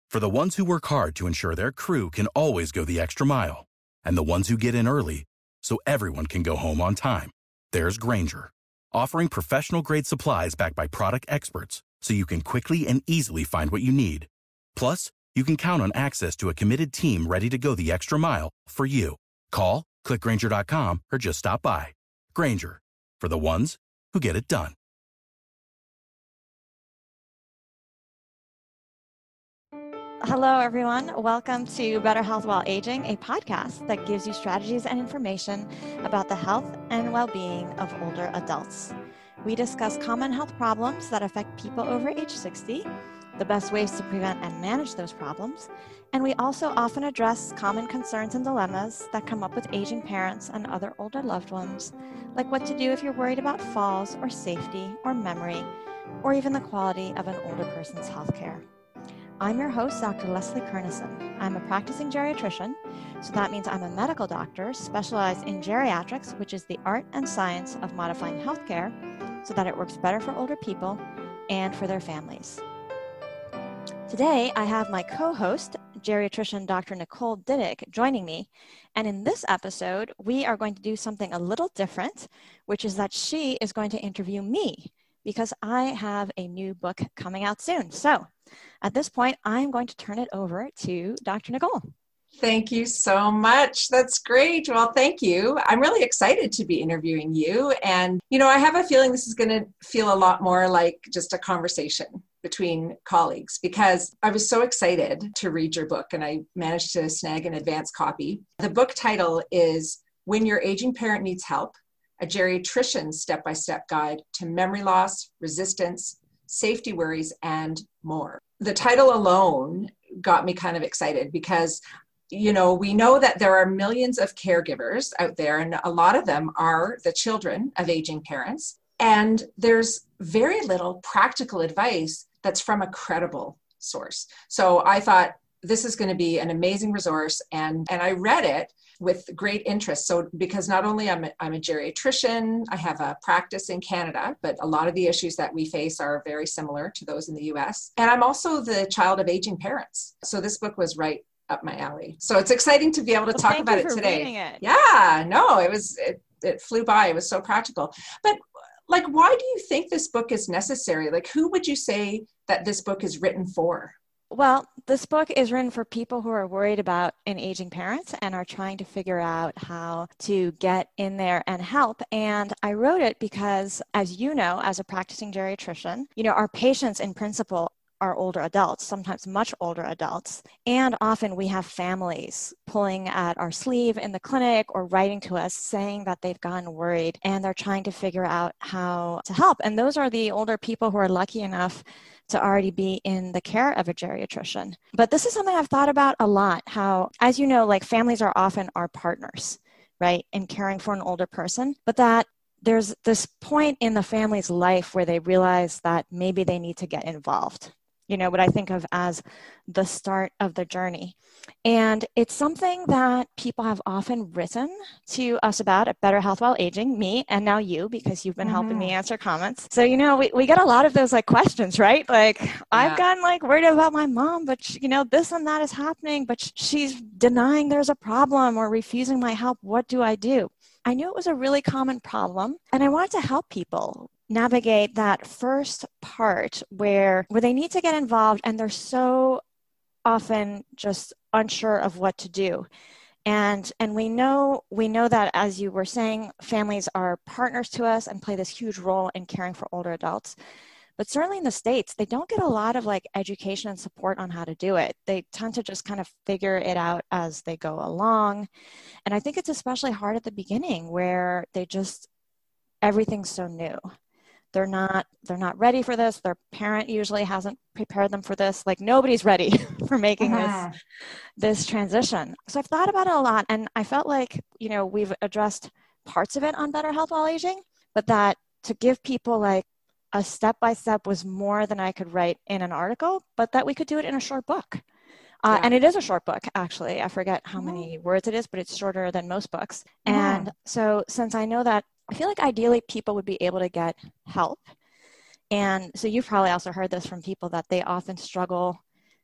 For the ones who work hard to ensure their crew can always go the extra mile, and the ones who get in early so everyone can go home on time, there's Grainger, offering professional-grade supplies backed by product experts so you can quickly and easily find what you need. Plus, you can count on access to a committed team ready to go the extra mile for you. Call, click Grainger.com, or just stop by. Grainger, for the ones who get it done. Hello, everyone. Welcome to Better Health While Aging, a podcast that gives you strategies and information about the health and well-being of older adults. We discuss common health problems that affect people over age 60, the best ways to prevent and manage those problems, and we also often address common concerns and dilemmas that come up with aging parents and other older loved ones, like what to do if you're worried about falls or safety or memory, or even the quality of an older person's health care. I'm your host, Dr. Leslie Kernison. I'm a practicing geriatrician, so that means I'm a medical doctor specialized in geriatrics, which is the art and science of modifying healthcare so that it works better for older people and for their families. Today, I have my co-host, geriatrician Dr. Nicole Diddick, joining me. And in this episode, we are going to do something a little different, which is that she is going to interview me because I have a new book coming out soon. So at this point, I'm going to turn it over to Dr. Nicole. Thank you so much. That's great. Well, thank you. I'm really excited to be interviewing you. And, I have a feeling this is going to feel a lot more like just a conversation between colleagues because I was so excited to read your book and I managed to snag an advance copy. The book title is When Your Aging Parent Needs Help, a Geriatrician's Step-by-Step Guide to Memory Loss, Resistance, Safety Worries, and More. The title alone got me kind of excited because we know that there are millions of caregivers out there, and a lot of them are the children of aging parents. And there's very little practical advice that's from a credible source. So I thought this is going to be an amazing resource, and I read it with great interest. So because not only I'm a geriatrician, I have a practice in Canada, but a lot of the issues that we face are very similar to those in the US. And I'm also the child of aging parents. So this book was right up my alley. So it's exciting to be able to talk about it today. Yeah, no, it flew by. It was so practical. But why do you think this book is necessary? Who would you say that this book is written for? Well, this book is written for people who are worried about an aging parent and are trying to figure out how to get in there and help. And I wrote it because, as you know, as a practicing geriatrician, our patients in principle are older adults, sometimes much older adults. And often we have families pulling at our sleeve in the clinic or writing to us saying that they've gotten worried and they're trying to figure out how to help. And those are the older people who are lucky enough to already be in the care of a geriatrician. But this is something I've thought about a lot, how, as you know, families are often our partners, right, in caring for an older person, but that there's this point in the family's life where they realize that maybe they need to get involved. What I think of as the start of the journey. And it's something that people have often written to us about at Better Health While Aging, me and now you, because you've been helping me answer comments. So, we get a lot of those questions, right? I've gotten worried about my mom, but this and that is happening, but she's denying there's a problem or refusing my help. What do I do? I knew it was a really common problem and I wanted to help people navigate that first part where they need to get involved and they're so often just unsure of what to do. And we know that, as you were saying, families are partners to us and play this huge role in caring for older adults. But certainly in the States, they don't get a lot of education and support on how to do it. They tend to just kind of figure it out as they go along. And I think it's especially hard at the beginning where everything's so new. They're not ready for this. Their parent usually hasn't prepared them for this. Nobody's ready for making this transition. So I've thought about it a lot, and I felt we've addressed parts of it on Better Health While Aging, but that to give people a step-by-step was more than I could write in an article, but that we could do it in a short book. And it is a short book, actually. I forget how many words it is, but it's shorter than most books. And so since I know that, I feel ideally people would be able to get help. And so you've probably also heard this from people that they often struggle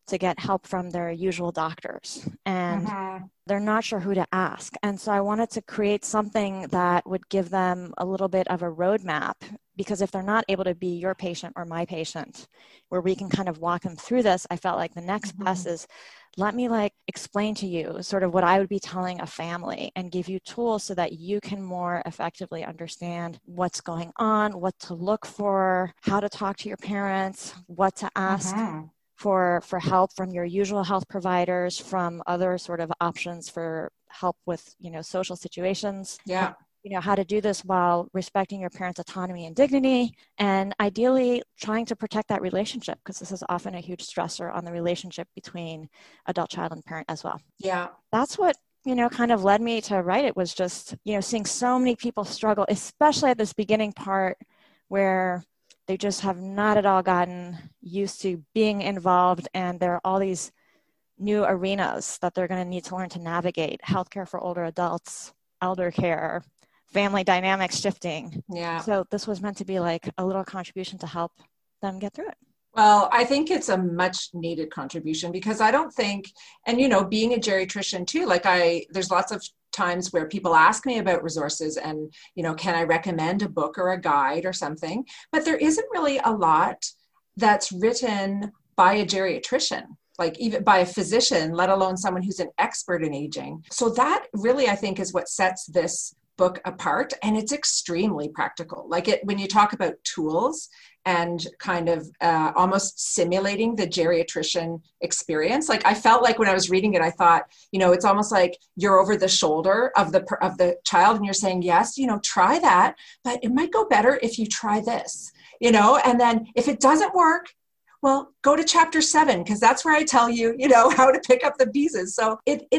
to get help from their usual doctors, and they're not sure who to ask. And so I wanted to create something that would give them a little bit of a roadmap, because if they're not able to be your patient or my patient, where we can kind of walk them through this, I felt like the next best is, let me like explain to you sort of what I would be telling a family and give you tools so that you can more effectively understand what's going on, what to look for, how to talk to your parents, what to ask for help from your usual health providers, from other sort of options for help with, social situations. Yeah. How to do this while respecting your parents' autonomy and dignity, and ideally trying to protect that relationship, because this is often a huge stressor on the relationship between adult child and parent as well. Yeah. That's what, kind of led me to write it, was just, seeing so many people struggle, especially at this beginning part where they just have not at all gotten used to being involved, and there are all these new arenas that they're going to need to learn to navigate: healthcare for older adults, elder care, family dynamics shifting. Yeah. So this was meant to be like a little contribution to help them get through it. Well, I think it's a much needed contribution, because I don't think, and being a geriatrician too, there's lots of times where people ask me about resources and, can I recommend a book or a guide or something? But there isn't really a lot that's written by a geriatrician, like even by a physician, let alone someone who's an expert in aging. So that really, I think, is what sets this book apart. And it's extremely practical. When you talk about tools and kind of almost simulating the geriatrician experience, I felt like when I was reading it, I thought, it's almost like you're over the shoulder of the child and you're saying, yes, try that, but it might go better if you try this, and then if it doesn't work, well, go to chapter 7, because that's where I tell you, how to pick up the pieces. So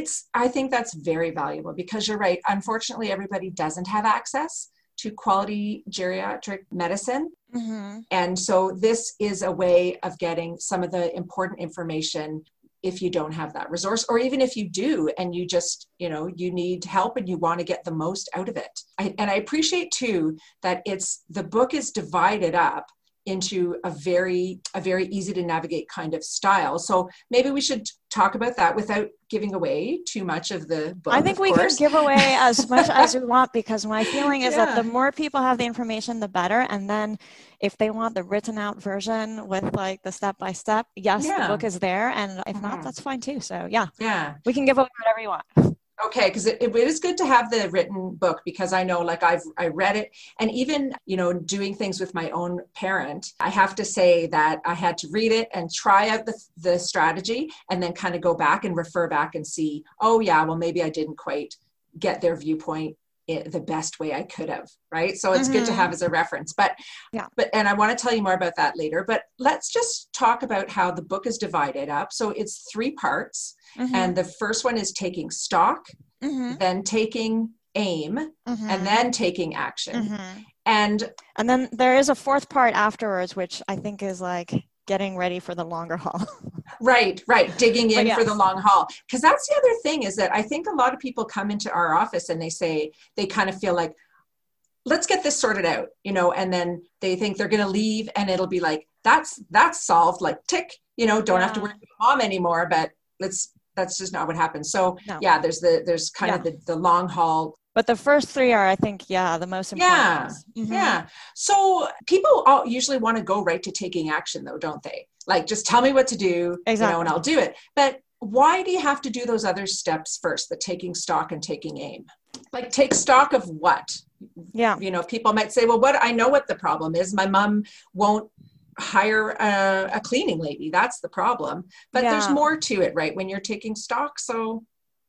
I think that's very valuable, because you're right. Unfortunately, everybody doesn't have access to quality geriatric medicine. And so this is a way of getting some of the important information if you don't have that resource, or even if you do, and you just, you need help and you want to get the most out of it. And I appreciate too that the book is divided up into a very easy to navigate kind of style. So maybe we should talk about that without giving away too much of the book. I think we can give away as much as we want, because my feeling is that the more people have the information, the better. And then if they want the written out version with like the step-by-step, the book is there. And if not, that's fine too. So we can give away whatever you want. Okay, because it is good to have the written book, because I know I read it, and even, doing things with my own parent, I have to say that I had to read it and try out the strategy, and then kind of go back and refer back and see, oh yeah, well, maybe I didn't quite get their viewpoint the best way I could have, right? So it's good to have as a reference, but and I want to tell you more about that later, but let's just talk about how the book is divided up. So it's 3 parts. And the first one is taking stock, then taking aim, and then taking action. And then there is a 4th part afterwards, which I think is like getting ready for the longer haul. Right. Digging in for the long haul. Because that's the other thing, is that I think a lot of people come into our office and they kind of feel like, let's get this sorted out, and then they think they're going to leave and it'll be like, that's solved, like tick, don't have to worry about mom anymore, but that's just not what happens. So there's kind of the long haul. But the first 3 are, I think, the most important. Yeah. So people all usually want to go right to taking action though, don't they? Like, just tell me what to do, and I'll do it. But why do you have to do those other steps first, the taking stock and taking aim? Like, take stock of what? Yeah. People might say, well, I know what the problem is. My mom won't hire a cleaning lady. That's the problem. But there's more to it, right? When you're taking stock. So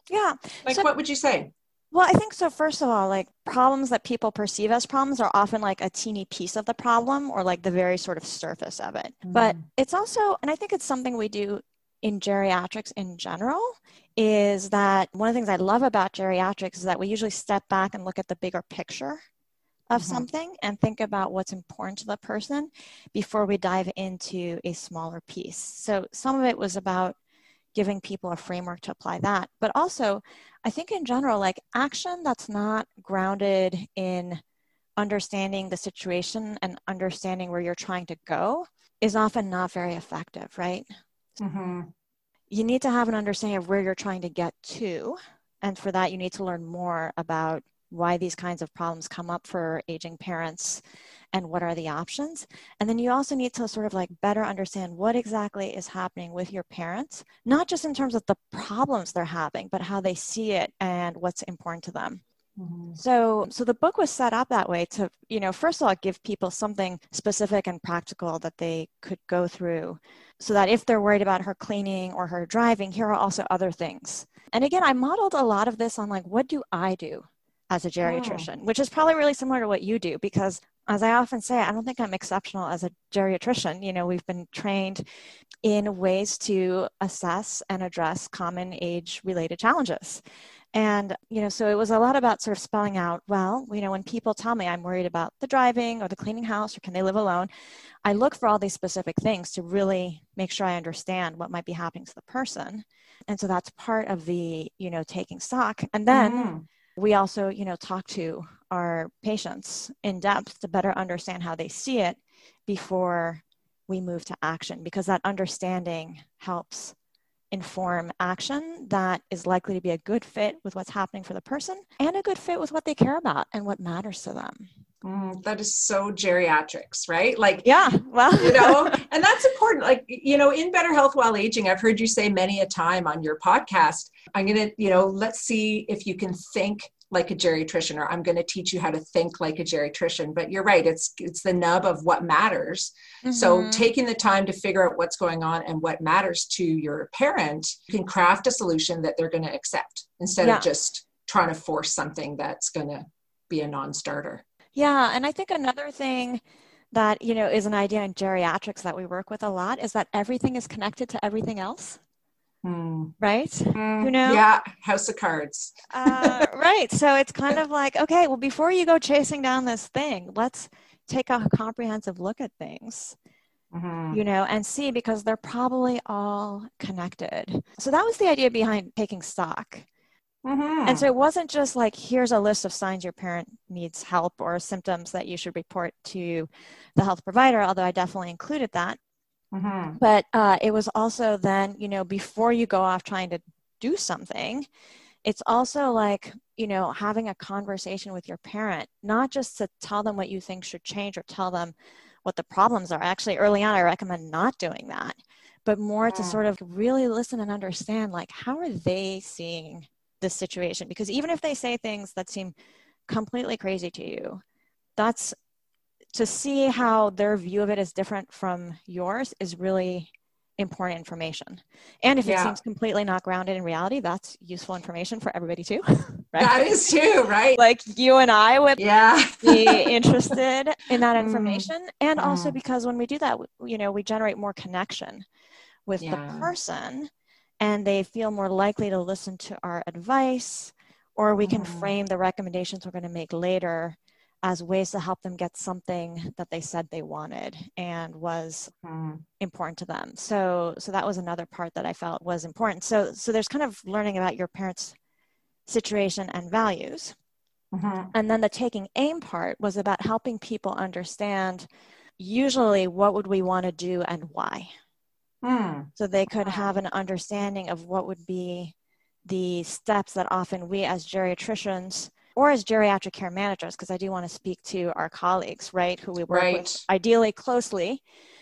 what would you say? Well, I think so. First of all, like, problems that people perceive as problems are often like a teeny piece of the problem, or like the very sort of surface of it. But it's also, and I think it's something we do in geriatrics in general, is that one of the things I love about geriatrics is that we usually step back and look at the bigger picture of something and think about what's important to the person before we dive into a smaller piece. So some of it was about giving people a framework to apply that. But also, I think in general, like, action that's not grounded in understanding the situation and understanding where you're trying to go is often not very effective, right? you need to have an understanding of where you're trying to get to. And for that, you need to learn more about why these kinds of problems come up for aging parents and what are the options. And then you also need to sort of like better understand what exactly is happening with your parents, not just in terms of the problems they're having, but how they see it and what's important to them. Mm-hmm. So the book was set up that way to, first of all, give people something specific and practical that they could go through so that if they're worried about her cleaning or her driving, here are also other things. And again, I modeled a lot of this on like, what do I do as a geriatrician, which is probably really similar to what you do, because as I often say, I don't think I'm exceptional as a geriatrician. We've been trained in ways to assess and address common age-related challenges. And, so it was a lot about sort of spelling out, well, when people tell me I'm worried about the driving or the cleaning house or can they live alone, I look for all these specific things to really make sure I understand what might be happening to the person. And so that's part of the, taking stock. And then we also, talk to our patients in depth to better understand how they see it before we move to action, because that understanding helps inform action that is likely to be a good fit with what's happening for the person and a good fit with what they care about and what matters to them. That is so geriatrics, right? Like, yeah, well, and that's important. Like, in Better Health While Aging, I've heard you say many a time on your podcast, I'm going to, let's see if you can think like a geriatrician, or I'm going to teach you how to think like a geriatrician. But you're right. It's the nub of what matters. Mm-hmm. So taking the time to figure out what's going on and what matters to your parent, you can craft a solution that they're going to accept instead of just trying to force something that's going to be a non-starter. Yeah. And I think another thing that, is an idea in geriatrics that we work with a lot is that everything is connected to everything else. Right? Yeah. House of cards. Right. So it's kind of like, okay, well, before you go chasing down this thing, let's take a comprehensive look at things, and see, because they're probably all connected. So that was the idea behind taking stock. And so it wasn't just like, here's a list of signs your parent needs help or symptoms that you should report to the health provider, although I definitely included that. But it was also then, before you go off trying to do something, it's also like, having a conversation with your parent, not just to tell them what you think should change or tell them what the problems are. Actually, early on, I recommend not doing that, but more to sort of really listen and understand, like, how are they seeing this situation? Because even if they say things that seem completely crazy to you, that's to see how their view of it is different from yours is really important information. And if it seems completely not grounded in reality, that's useful information for everybody too. Right? That is too, right? Like you and I would be interested in that information. And also because when we do that, we generate more connection with the person, and they feel more likely to listen to our advice, or we can frame the recommendations we're going to make later as ways to help them get something that they said they wanted and was important to them. So that was another part that I felt was important. So there's kind of learning about your parents' situation and values. And then the taking aim part was about helping people understand usually what would we want to do and why. So they could have an understanding of what would be the steps that often we as geriatricians or as geriatric care managers, because I do want to speak to our colleagues, right, who we work with ideally closely,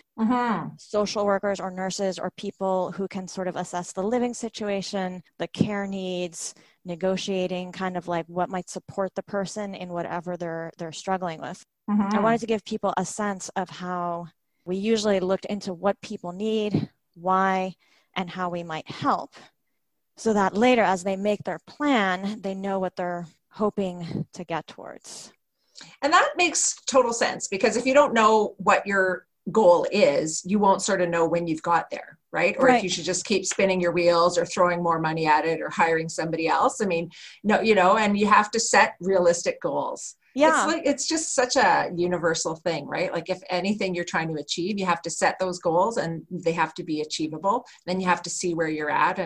social workers or nurses or people who can sort of assess the living situation, the care needs, negotiating kind of like what might support the person in whatever they're struggling with. I wanted to give people a sense of how we usually looked into what people need, why, and how we might help, so that later as they make their plan, they know what they're hoping to get towards. And that makes total sense, because if you don't know what your goal is, you won't sort of know when you've got there, right? Or if you should just keep spinning your wheels or throwing more money at it or hiring somebody else. I mean, no, and you have to set realistic goals. Yeah. It's just such a universal thing, right? Like if anything you're trying to achieve, you have to set those goals and they have to be achievable. Then you have to see where you're at.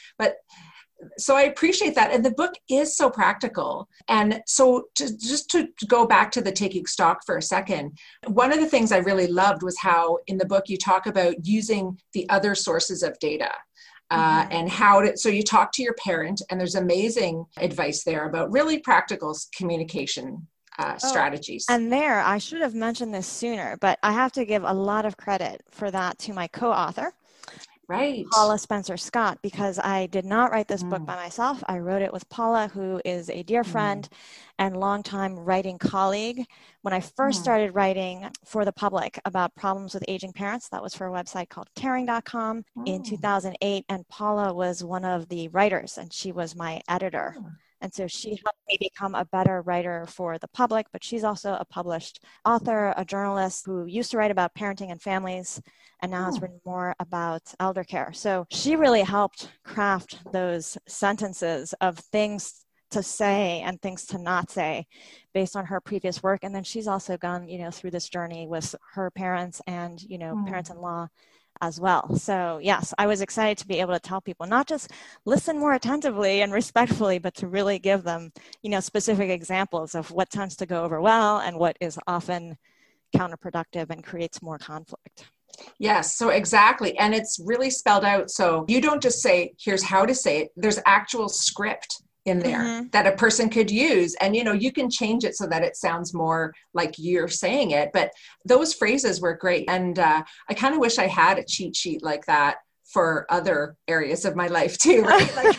So I appreciate that. And the book is so practical. And so to go back to the taking stock for a second, one of the things I really loved was how in the book you talk about using the other sources of data. and how to, so you talk to your parent, and there's amazing advice there about really practical communication strategies. And there, I should have mentioned this sooner, but I have to give a lot of credit for that to my co-author, right, Paula Spencer Scott, because I did not write this book by myself. I wrote it with Paula, who is a dear friend and longtime writing colleague. When I first started writing for the public about problems with aging parents, that was for a website called caring.com in 2008. And Paula was one of the writers, and she was my editor. And so she helped me become a better writer for the public, but she's also a published author, a journalist who used to write about parenting and families, and now has written more about elder care. So she really helped craft those sentences of things to say and things to not say based on her previous work. And then she's also gone, through this journey with her parents and, parents-in-law as well. So yes, I was excited to be able to tell people, not just listen more attentively and respectfully, but to really give them, specific examples of what tends to go over well and what is often counterproductive and creates more conflict. Yes, so exactly. And it's really spelled out. So you don't just say, here's how to say it. There's actual script in there that a person could use. And, you can change it so that it sounds more like you're saying it. But those phrases were great. And I kind of wish I had a cheat sheet like that for other areas of my life too, right? Like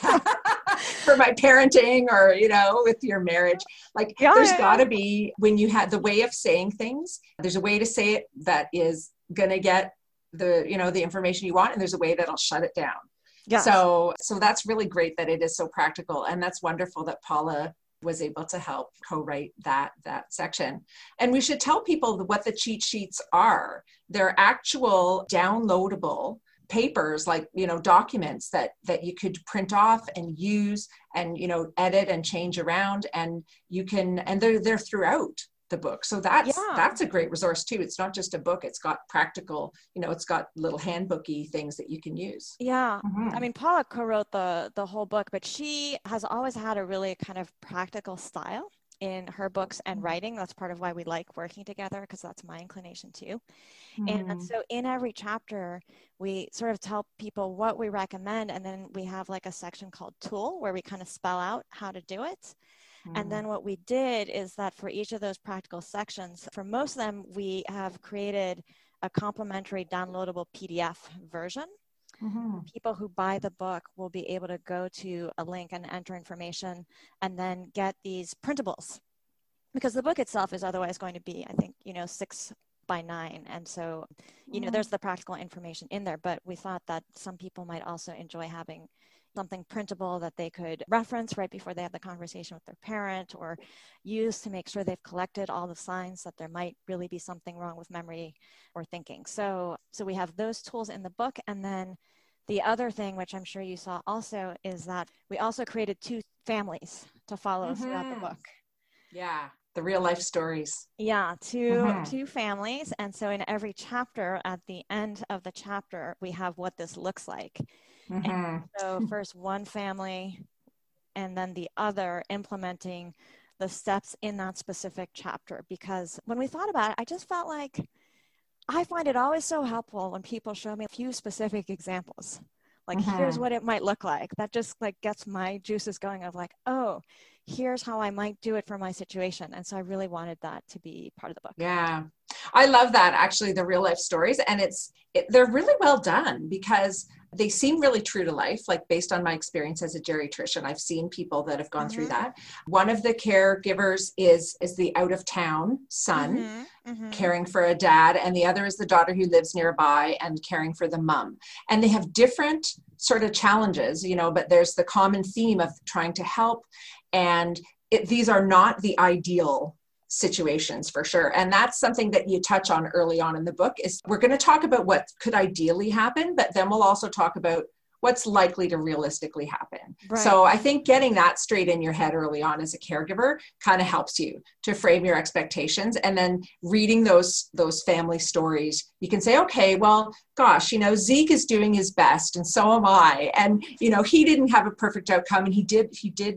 for my parenting or, with your marriage. There's got to be, when you have the way of saying things, there's a way to say it that is going to get the information you want. And there's a way that'll shut it down. Yes. So that's really great that it is so practical. And that's wonderful that Paula was able to help co-write that section. And we should tell people what the cheat sheets are. They're actual downloadable papers, documents that you could print off and use and, edit and change around, and you can, and they're throughout the book. So that's a great resource too. It's not just a book, it's got practical, it's got little handbooky things that you can use. Yeah. I mean, Paula co-wrote the whole book, but she has always had a really kind of practical style in her books and writing. That's part of why we like working together, because that's my inclination too. And so in every chapter, we sort of tell people what we recommend, and then we have a section called Tool where we kind of spell out how to do it. And then what we did is that for each of those practical sections, for most of them, we have created a complimentary downloadable PDF version. People who buy the book will be able to go to a link and enter information and then get these printables, because the book itself is otherwise going to be, I think, 6 by 9. And so, there's the practical information in there, but we thought that some people might also enjoy having something printable that they could reference right before they have the conversation with their parent, or use to make sure they've collected all the signs that there might really be something wrong with memory or thinking. So we have those tools in the book. And then the other thing, which I'm sure you saw also, is that we also created 2 families to follow throughout the book. Yeah. The real life stories. Yeah, two families. And so in every chapter, at the end of the chapter, we have what this looks like. And so first one family and then the other, implementing the steps in that specific chapter. Because when we thought about it, I just felt like I find it always so helpful when people show me a few specific examples. Here's what it might look like. That just gets my juices going of oh, here's how I might do it for my situation. And so I really wanted that to be part of the book. Yeah. I love that, actually, the real life stories. And they're really well done because they seem really true to life, based on my experience as a geriatrician. I've seen people that have gone through that. One of the caregivers is the out of town son caring for a dad, and the other is the daughter who lives nearby and caring for the mom. And they have different sort of challenges, but there's the common theme of trying to help. And these are not the ideal situations for sure. And that's something that you touch on early on in the book. Is we're going to talk about what could ideally happen, but then we'll also talk about what's likely to realistically happen. Right. So I think getting that straight in your head early on as a caregiver kind of helps you to frame your expectations. And then reading those family stories, you can say, okay, well, gosh, Zeke is doing his best and so am I. And, he didn't have a perfect outcome and he did,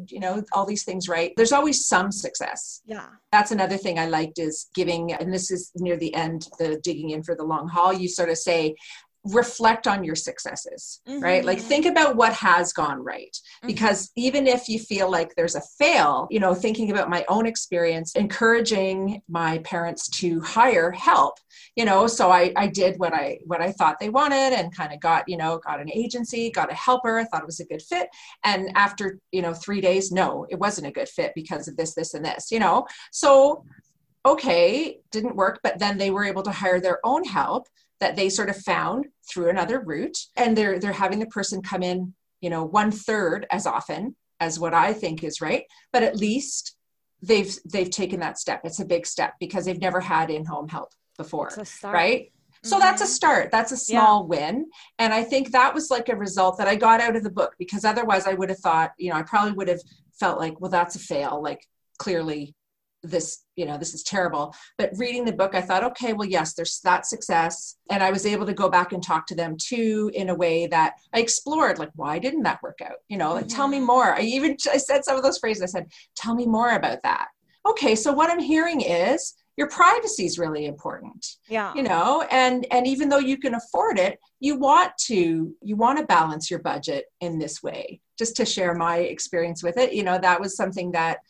all these things right. There's always some success. Yeah. That's another thing I liked is giving, and this is near the end, the digging in for the long haul. You sort of say, reflect on your successes, right? Like think about what has gone right. Because even if you feel like there's a fail, you know, thinking about my own experience, encouraging my parents to hire help, you know, so I did what I thought they wanted and kind of got an agency, got a helper, thought it was a good fit. And after, 3 days, no, it wasn't a good fit because of this, this, and this, so okay, didn't work, but then they were able to hire their own help that they sort of found through another route. And they're having the person come in, 1/3 as often as what I think is right. But at least they've taken that step. It's a big step because they've never had in-home help before, right? So that's a start. That's a small win. And I think that was like a result that I got out of the book, because otherwise I would have thought, I probably would have felt like, well, that's a fail. Like clearly this is terrible. But reading the book, I thought, okay, well, yes, there's that success. And I was able to go back and talk to them too, in a way that I explored, like, why didn't that work out? Like, tell me more. I said some of those phrases. I said, tell me more about that. Okay. So what I'm hearing is your privacy is really important. Yeah. And even though you can afford it, you want to balance your budget in this way. Just to share my experience with it, that was something that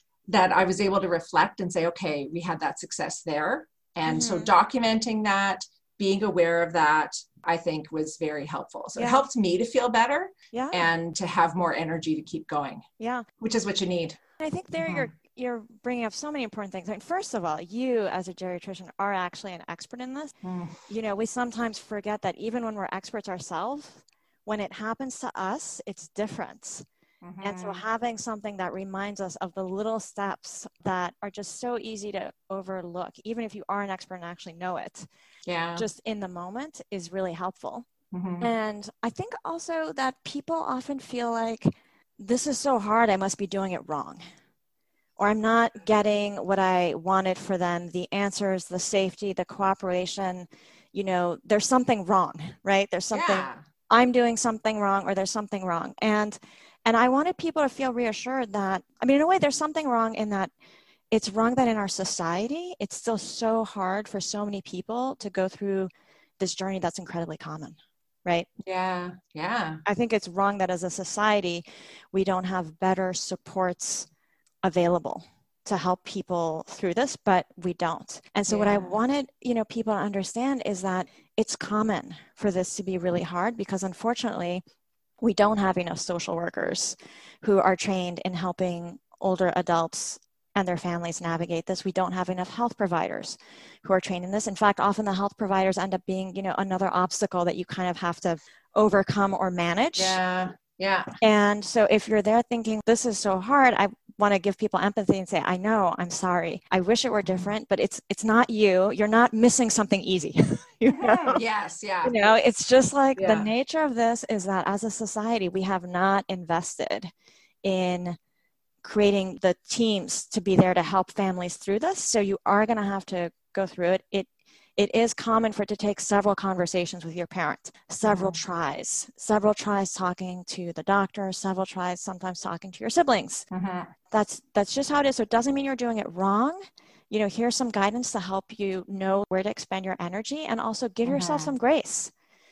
I was able to reflect and say, okay, we had that success there. And so documenting that, being aware of that, I think was very helpful. So it helped me to feel better and to have more energy to keep going. Yeah. Which is what you need. I think there you're bringing up so many important things. I mean, first of all, you as a geriatrician are actually an expert in this. We sometimes forget that even when we're experts ourselves, when it happens to us, it's different. And so having something that reminds us of the little steps that are just so easy to overlook, even if you are an expert and actually know it, just in the moment, is really helpful. And I think also that people often feel like, this is so hard, I must be doing it wrong. Or I'm not getting what I wanted for them, the answers, the safety, the cooperation, there's something wrong, right? There's something, I'm doing something wrong, or there's something wrong. And I wanted people to feel reassured that, in a way, there's something wrong in that it's wrong that in our society, it's still so hard for so many people to go through this journey that's incredibly common, right? Yeah, yeah. I think it's wrong that as a society, we don't have better supports available to help people through this, but we don't. And so what I wanted, people to understand is that it's common for this to be really hard, because unfortunately, we don't have enough social workers who are trained in helping older adults and their families navigate this. We don't have enough health providers who are trained in this. In fact, often the health providers end up being, another obstacle that you kind of have to overcome or manage. Yeah. Yeah. And so if you're there thinking, this is so hard, I want to give people empathy and say, I know, I'm sorry. I wish it were different, but it's not you. You're not missing something easy. Yes. Yeah. It's just like the nature of this is that as a society, we have not invested in creating the teams to be there to help families through this. So you are going to have to go through it. It is common for it to take several conversations with your parent, several tries talking to the doctor, several tries, sometimes talking to your siblings. That's just how it is. So it doesn't mean you're doing it wrong. Here's some guidance to help you know where to expend your energy, and also give yourself some grace.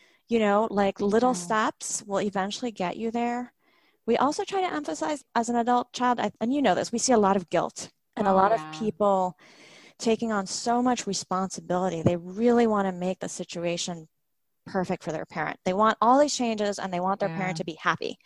Like little steps will eventually get you there. We also try to emphasize as an adult child, and this, we see a lot of guilt and a lot of people taking on so much responsibility. They really want to make the situation perfect for their parent. They want all these changes and they want their parent to be happy.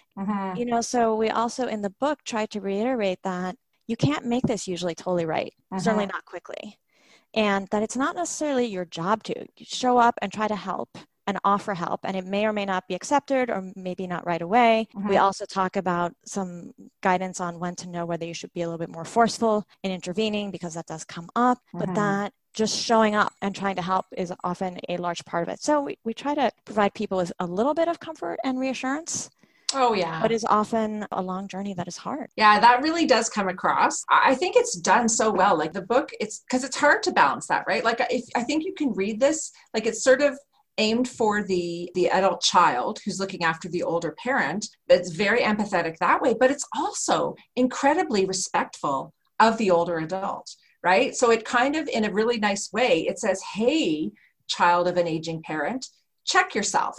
So we also in the book try to reiterate that you can't make this usually totally right, certainly not quickly. And that it's not necessarily your job to show up and try to help and offer help, and it may or may not be accepted or maybe not right away. We also talk about some guidance on when to know whether you should be a little bit more forceful in intervening, because that does come up, but that just showing up and trying to help is often a large part of it. So we try to provide people with a little bit of comfort and reassurance. Oh, yeah. But it's often a long journey that is hard. Yeah, that really does come across. I think it's done so well. Like the book, it's because it's hard to balance that, right? Like I think you can read this, like it's sort of aimed for the adult child who's looking after the older parent. It's very empathetic that way, but it's also incredibly respectful of the older adult, right? So it kind of, in a really nice way, it says, hey, child of an aging parent, check yourself.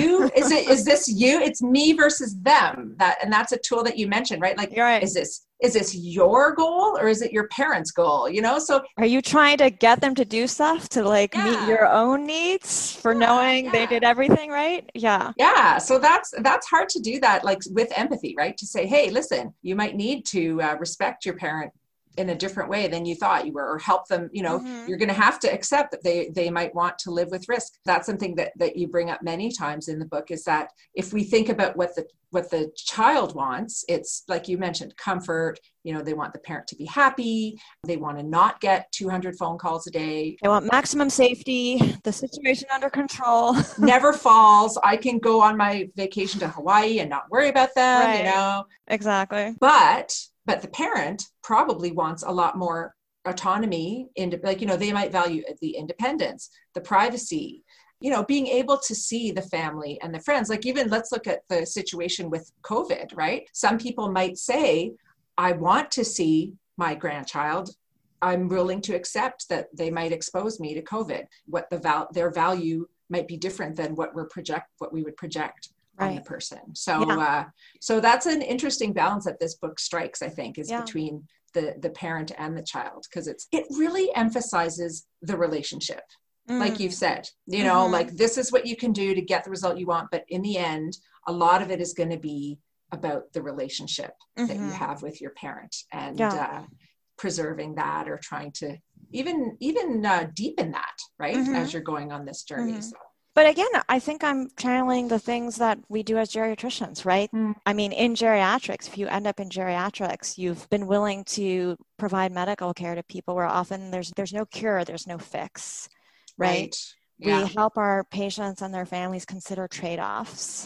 Is this you? It's me versus them. And that's a tool that you mentioned, right? Like, right. Is this your goal or is it your parents' goal? So are you trying to get them to do stuff to like meet your own needs for knowing they did everything right? Yeah. So that's hard to do that, like with empathy, right? To say, hey, listen, you might need to respect your parent in a different way than you thought you were, or help them, you're going to have to accept that they might want to live with risk. That's something that you bring up many times in the book, is that if we think about what the child wants, it's like you mentioned, comfort. They want the parent to be happy. They want to not get 200 phone calls a day. They want maximum safety, the situation under control. Never falls. I can go on my vacation to Hawaii and not worry about them, right. Exactly. But the parent probably wants a lot more autonomy, they might value the independence, the privacy, being able to see the family and the friends. Like, even let's look at the situation with COVID, right? Some people might say, I want to see my grandchild. I'm willing to accept that they might expose me to COVID. What their value might be different than what we would project on the person. So so that's an interesting balance that this book strikes, I think, is between the parent and the child, because it really emphasizes the relationship. Like you've said, like, this is what you can do to get the result you want, but in the end, a lot of it is going to be about the relationship that you have with your parent, and preserving that, or trying to even deepen that, right? As you're going on this journey. So. But again, I think I'm channeling the things that we do as geriatricians, right? I mean, in geriatrics, if you end up in geriatrics, you've been willing to provide medical care to people where often there's no cure, there's no fix, right? Yeah. We help our patients and their families consider trade-offs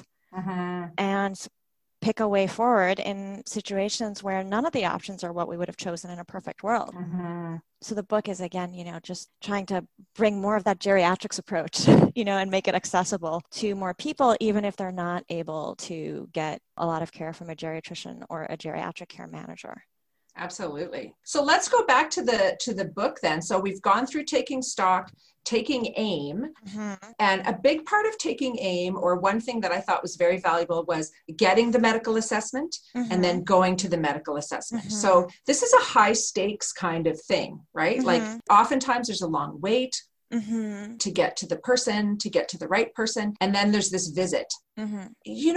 and pick a way forward in situations where none of the options are what we would have chosen in a perfect world. So the book is, again, just trying to bring more of that geriatrics approach, and make it accessible to more people, even if they're not able to get a lot of care from a geriatrician or a geriatric care manager. Absolutely. So let's go back to the book then. So we've gone through taking stock, taking aim, and a big part of taking aim, or one thing that I thought was very valuable, was getting the medical assessment and then going to the medical assessment. So this is a high stakes kind of thing, right? Like, oftentimes there's a long wait to get to the person, to get to the right person. And then there's this visit. Do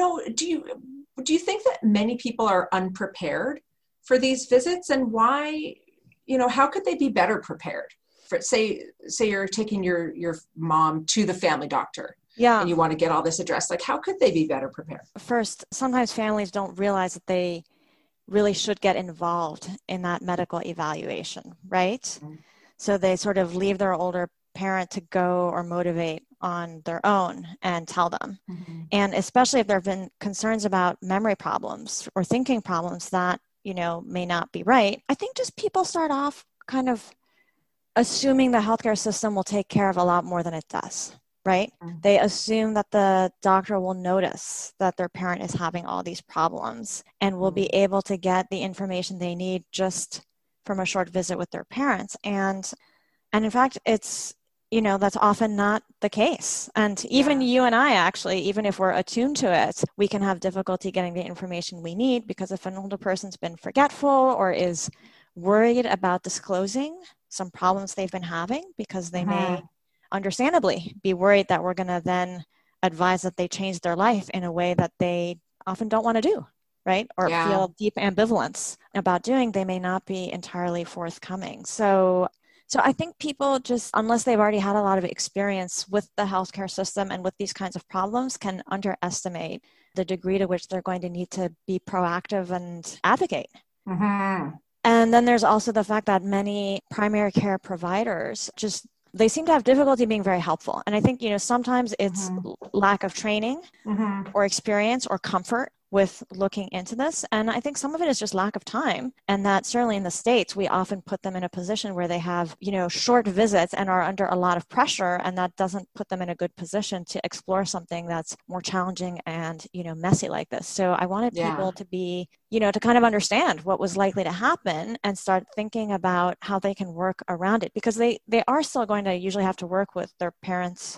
you think that many people are unprepared for these visits, and why, how could they be better prepared? For say you're taking your mom to the family doctor, and you want to get all this addressed, like, how could they be better prepared? First, sometimes families don't realize that they really should get involved in that medical evaluation, right? So they sort of leave their older parent to go or motivate on their own and tell them. And especially if there have been concerns about memory problems or thinking problems that may not be right. I think just people start off kind of assuming the healthcare system will take care of a lot more than it does, right? They assume that the doctor will notice that their parent is having all these problems and will be able to get the information they need just from a short visit with their parents. And in fact, it's, that's often not the case. And even you and I, actually, even if we're attuned to it, we can have difficulty getting the information we need, because if an older person's been forgetful or is worried about disclosing some problems they've been having, because they may understandably be worried that we're going to then advise that they change their life in a way that they often don't want to do, right? Or feel deep ambivalence about doing, they may not be entirely forthcoming. So I think people just, unless they've already had a lot of experience with the healthcare system and with these kinds of problems, can underestimate the degree to which they're going to need to be proactive and advocate. And then there's also the fact that many primary care providers they seem to have difficulty being very helpful. And I think, sometimes it's lack of training or experience or comfort with looking into this. And I think some of it is just lack of time. And that certainly in the States, we often put them in a position where they have, short visits and are under a lot of pressure. And that doesn't put them in a good position to explore something that's more challenging and, messy like this. So I wanted people to be, to kind of understand what was likely to happen and start thinking about how they can work around it, because they are still going to usually have to work with their parents'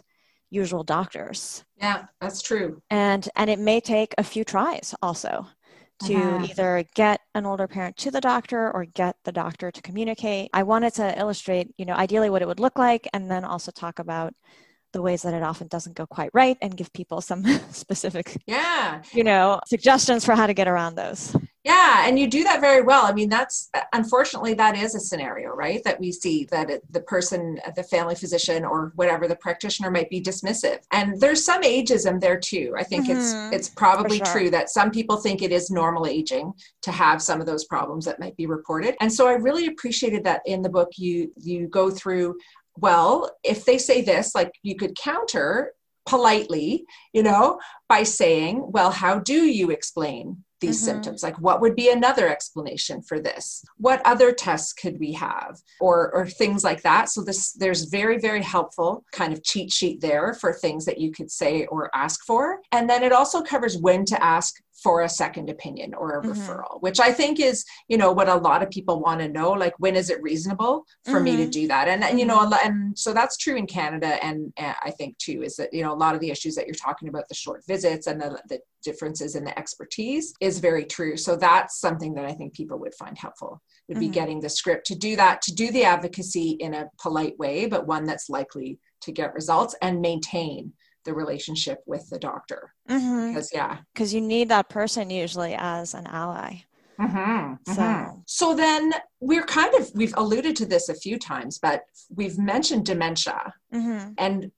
usual doctors. Yeah, that's true. And it may take a few tries also to either get an older parent to the doctor or get the doctor to communicate. I wanted to illustrate, ideally what it would look like, and then also talk about the ways that it often doesn't go quite right and give people some specific, suggestions for how to get around those. Yeah, and you do that very well. I mean, unfortunately, that is a scenario, right? That we see that the person, the family physician or whatever, the practitioner might be dismissive. And there's some ageism there too. I think it's probably true that some people think it is normal aging to have some of those problems that might be reported. And so I really appreciated that in the book, you go through, well, if they say this, like you could counter politely, by saying, well, how do you explain these symptoms? Like, what would be another explanation for this? What other tests could we have? Or things like that. So there's very, very helpful kind of cheat sheet there for things that you could say or ask for. And then it also covers when to ask for a second opinion or a referral, which I think is, what a lot of people want to know, like, when is it reasonable for me to do that? And and so that's true in Canada. And I think too, is that, a lot of the issues that you're talking about, the short visits and the differences in the expertise is very true. So that's something that I think people would find helpful, would be getting the script to do that, to do the advocacy in a polite way, but one that's likely to get results and maintain the relationship with the doctor. Because you need that person usually as an ally. So then we've alluded to this a few times, but we've mentioned dementia, and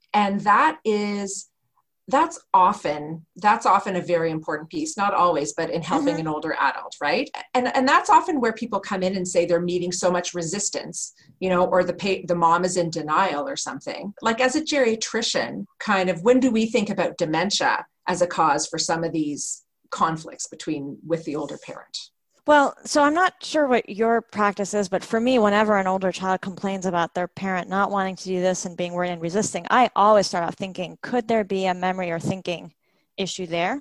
that's often a very important piece, not always, but in helping an older adult, right? And that's often where people come in and say they're meeting so much resistance, or the mom is in denial or something. Like, as a geriatrician, kind of, when do we think about dementia as a cause for some of these conflicts with the older parent? Well, so I'm not sure what your practice is, but for me, whenever an older child complains about their parent not wanting to do this and being worried and resisting, I always start off thinking, could there be a memory or thinking issue there?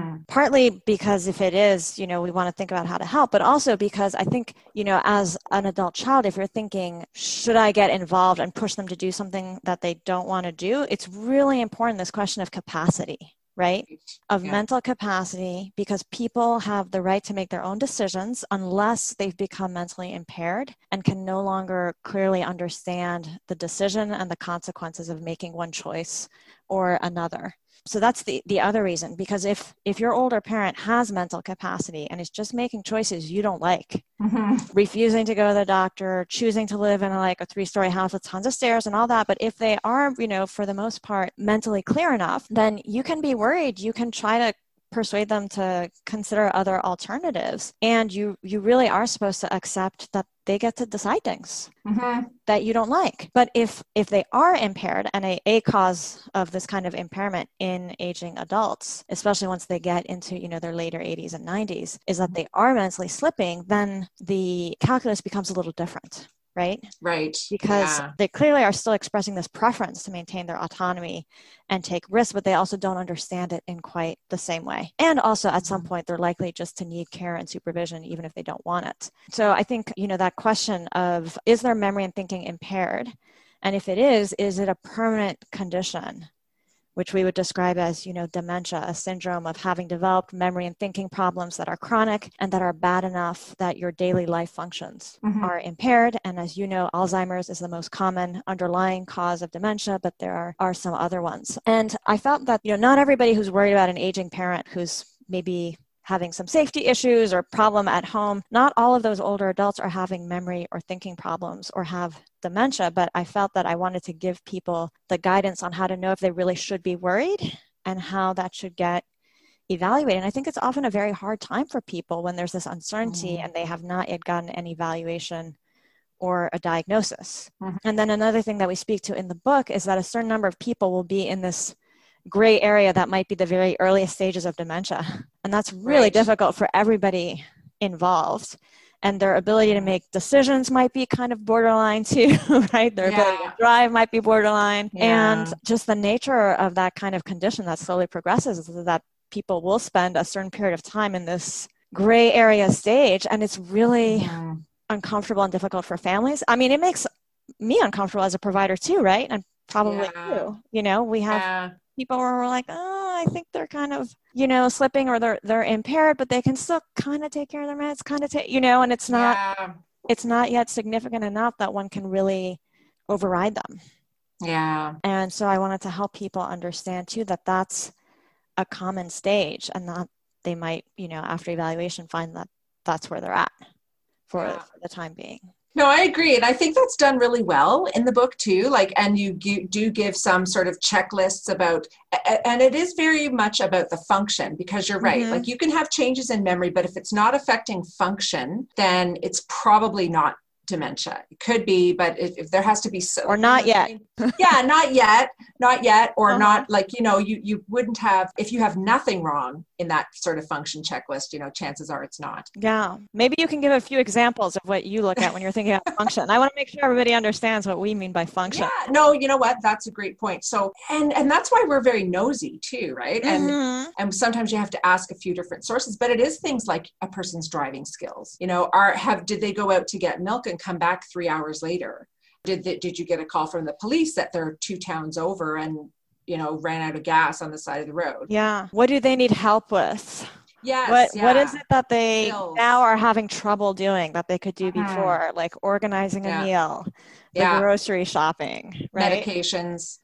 Partly because if it is, we want to think about how to help, but also because I think, as an adult child, if you're thinking, should I get involved and push them to do something that they don't want to do? It's really important, this question of capacity, right? Of mental capacity, because people have the right to make their own decisions unless they've become mentally impaired and can no longer clearly understand the decision and the consequences of making one choice or another. So that's the other reason, because if your older parent has mental capacity and is just making choices you don't like, refusing to go to the doctor, choosing to live in a 3-story house with tons of stairs and all that, but if they are, for the most part, mentally clear enough, then you can be worried. You can try to persuade them to consider other alternatives. And you really are supposed to accept that they get to decide things that you don't like. But if they are impaired, and a cause of this kind of impairment in aging adults, especially once they get into, their later 80s and 90s, is that they are mentally slipping, then the calculus becomes a little different. Right. Because they clearly are still expressing this preference to maintain their autonomy and take risks, but they also don't understand it in quite the same way. And also at some point, they're likely just to need care and supervision, even if they don't want it. So I think, that question of, is their memory and thinking impaired? And if it is it a permanent condition, which we would describe as, dementia, a syndrome of having developed memory and thinking problems that are chronic and that are bad enough that your daily life functions are impaired. And as you know, Alzheimer's is the most common underlying cause of dementia, but there are some other ones. And I felt that, not everybody who's worried about an aging parent who's maybe having some safety issues or problem at home, not all of those older adults are having memory or thinking problems or have dementia, but I felt that I wanted to give people the guidance on how to know if they really should be worried and how that should get evaluated. And I think it's often a very hard time for people when there's this uncertainty and they have not yet gotten an evaluation or a diagnosis. And then another thing that we speak to in the book is that a certain number of people will be in this gray area that might be the very earliest stages of dementia. And that's really difficult for everybody involved. And their ability to make decisions might be kind of borderline too, right? Their ability to drive might be borderline. And just the nature of that kind of condition that slowly progresses is that people will spend a certain period of time in this gray area stage. And it's really uncomfortable and difficult for families. I mean, it makes me uncomfortable as a provider too, right? And probably Yeah. do. We have people where we're like, oh, I think they're kind of, slipping, or they're impaired, but they can still kind of take care of their meds, kind of and it's not yet significant enough that one can really override them. Yeah. And so I wanted to help people understand too that that's a common stage, and that they might, after evaluation, find that that's where they're at for the time being. No, I agree. And I think that's done really well in the book too. And you do give some sort of checklists about, and it is very much about the function, because you're right. Like, you can have changes in memory, but if it's not affecting function, then it's probably not dementia. It could be, but if there has to be or not yet. Yeah, not yet, or not, like, you wouldn't have, if you have nothing wrong in that sort of function checklist, chances are it's not. Yeah. Maybe you can give a few examples of what you look at when you're thinking about function. I want to make sure everybody understands what we mean by function. Yeah, no, you know what? That's a great point. So, and that's why we're very nosy too, right? And sometimes you have to ask a few different sources, but it is things like a person's driving skills. Did they go out to get milk and come back 3 hours later? Did you get a call from the police that they're 2 towns over and, ran out of gas on the side of the road? Yeah. What do they need help with? Yes. What is it that they now are having trouble doing that they could do before, like organizing a meal, the grocery shopping, right? Medications.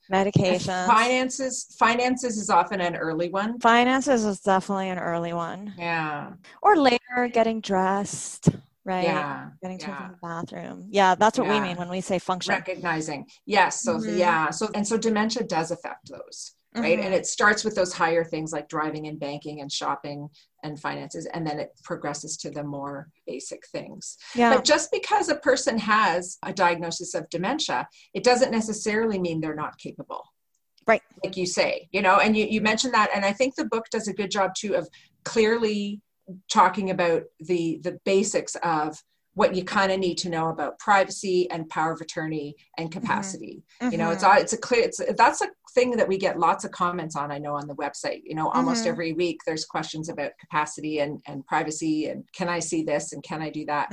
Finances is often an early one. Finances is definitely an early one. Yeah. Or later, getting dressed. Right. Yeah. Getting to the bathroom. Yeah. That's what we mean when we say function. Recognizing. Yes. So, So dementia does affect those, right? And it starts with those higher things like driving and banking and shopping and finances. And then it progresses to the more basic things. Yeah. But just because a person has a diagnosis of dementia, it doesn't necessarily mean they're not capable. Right. Like you say, and you mentioned that. And I think the book does a good job too of clearly talking about the basics of what you kind of need to know about privacy and power of attorney and capacity. That's a thing that we get lots of comments on, I know, on the website. Almost every week there's questions about capacity and privacy, and can I see this and can I do that?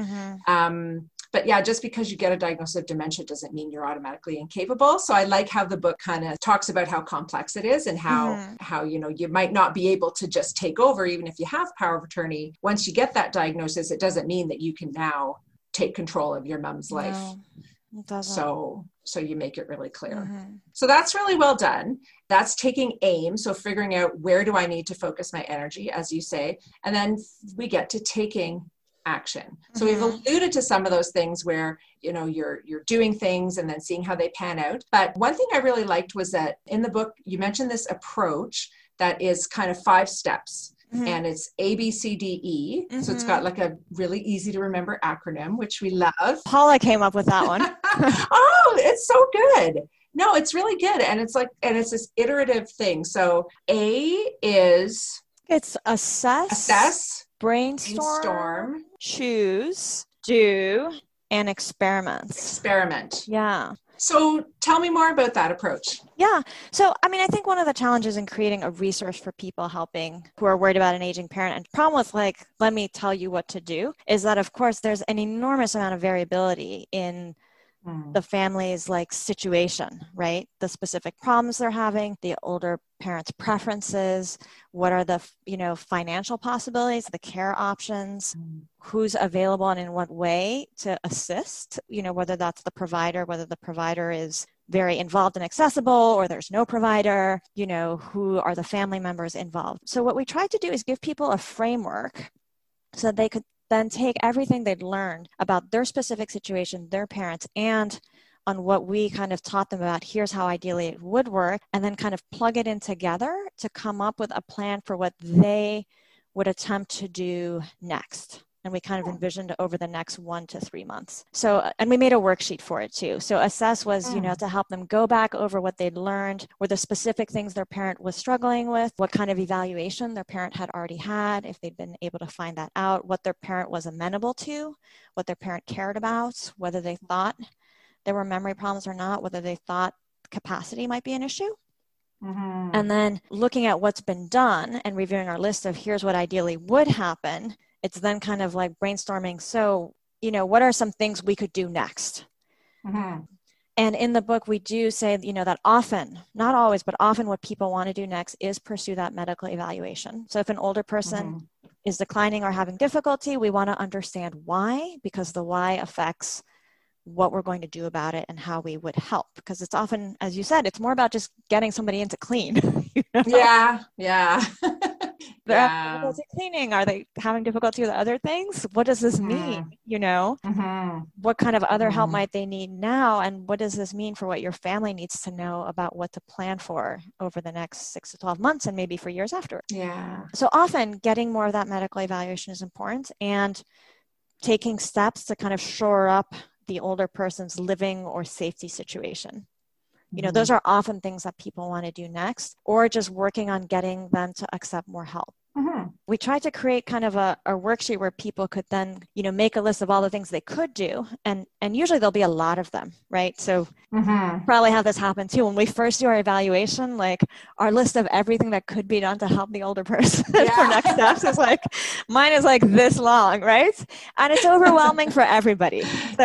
But yeah, just because you get a diagnosis of dementia doesn't mean you're automatically incapable. So I like how the book kind of talks about how complex it is and how you might not be able to just take over, even if you have power of attorney. Once you get that diagnosis, it doesn't mean that you can now take control of your mom's life. No, it doesn't. So you make it really clear. So that's really well done. That's taking aim. So figuring out, where do I need to focus my energy, as you say, and then we get to taking action. So we've alluded to some of those things where, you're doing things and then seeing how they pan out. But one thing I really liked was that in the book, you mentioned this approach that is kind of 5 steps. And it's A, B, C, D, E. So it's got like a really easy to remember acronym, which we love. Paula came up with that one. Oh, it's so good. No, it's really good. And it's it's this iterative thing. So A is... It's assess, brainstorm, choose, do, and experiment. Yeah. So tell me more about that approach. Yeah. So, I think one of the challenges in creating a resource for people who are worried about an aging parent, and the problem with let me tell you what to do, is that, of course, there's an enormous amount of variability in the family's situation, right? The specific problems they're having, the older parents' preferences, what are the, financial possibilities, the care options, who's available and in what way to assist, whether that's the provider, whether the provider is very involved and accessible, or there's no provider, who are the family members involved. So what we tried to do is give people a framework so that they could then take everything they'd learned about their specific situation, their parents, and on what we kind of taught them about, here's how ideally it would work, and then kind of plug it in together to come up with a plan for what they would attempt to do next. And we kind of envisioned over the next 1 to 3 months. So, and we made a worksheet for it too. So assess was, to help them go back over what they'd learned, were the specific things their parent was struggling with, what kind of evaluation their parent had already had, if they'd been able to find that out, what their parent was amenable to, what their parent cared about, whether they thought there were memory problems or not, whether they thought capacity might be an issue. And then looking at what's been done and reviewing our list of here's what ideally would happen. It's then kind of like brainstorming. So, what are some things we could do next? And in the book, we do say, that often, not always, but often what people want to do next is pursue that medical evaluation. So if an older person is declining or having difficulty, we want to understand why, because the why affects what we're going to do about it and how we would help. Because it's often, as you said, it's more about just getting somebody into clean. Yeah. Yeah. They're having difficulty cleaning. Are they having difficulty with other things? What does this mean? What kind of other help might they need now? And what does this mean for what your family needs to know about what to plan for over the next 6 to 12 months and maybe for years after? Yeah. So often getting more of that medical evaluation is important, and taking steps to kind of shore up the older person's living or safety situation. Those are often things that people want to do next, or just working on getting them to accept more help. We tried to create kind of a worksheet where people could then, make a list of all the things they could do. And usually there'll be a lot of them, right? So probably have this happen too. When we first do our evaluation, like our list of everything that could be done to help the older person for next steps is mine is this long, right? And it's overwhelming for everybody.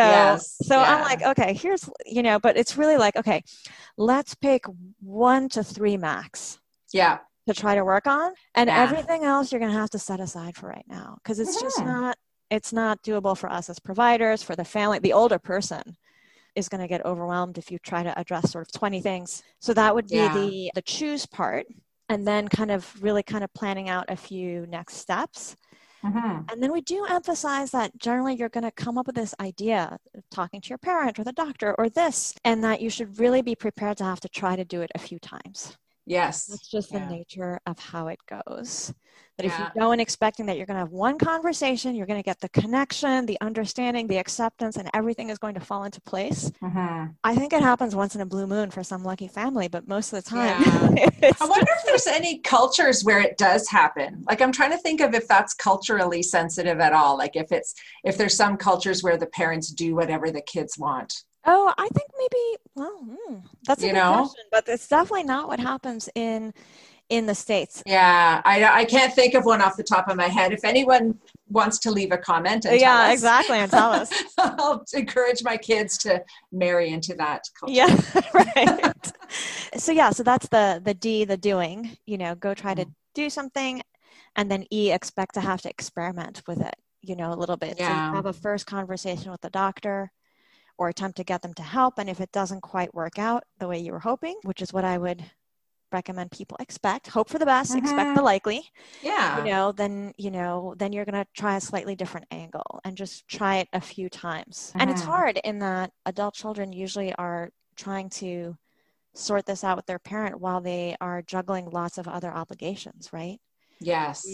So I'm like, okay, here's, but it's really okay, let's pick 1 to 3 max. Yeah. To try to work on, and everything else you're going to have to set aside for right now, because it's just it's not doable for us as providers, for the family. The older person is going to get overwhelmed if you try to address sort of 20 things. So that would be the choose part, and then kind of planning out a few next steps. And then we do emphasize that generally you're going to come up with this idea, talking to your parent or the doctor or this, and that you should really be prepared to have to try to do it a few times. Yes. That's just the nature of how it goes. But if you go in expecting that you're going to have one conversation, you're going to get the connection, the understanding, the acceptance, and everything is going to fall into place. I think it happens once in a blue moon for some lucky family, but most of the time. I wonder if there's any cultures where it does happen. I'm trying to think of if that's culturally sensitive at all. If there's some cultures where the parents do whatever the kids want. Oh, I think maybe, that's a good question, but it's definitely not what happens in the States. Yeah, I can't think of one off the top of my head. If anyone wants to leave a comment and tell us, exactly, and tell us. I'll encourage my kids to marry into that culture. Yeah, right. So that's the D, the doing, go try to do something, and then E, expect to have to experiment with it, a little bit. Yeah. So you have a first conversation with the doctor, or attempt to get them to help. And if it doesn't quite work out the way you were hoping, which is what I would recommend people expect, hope for the best, expect the likely. Yeah. Then you're going to try a slightly different angle and just try it a few times. And it's hard in that adult children usually are trying to sort this out with their parent while they are juggling lots of other obligations, right? Yes.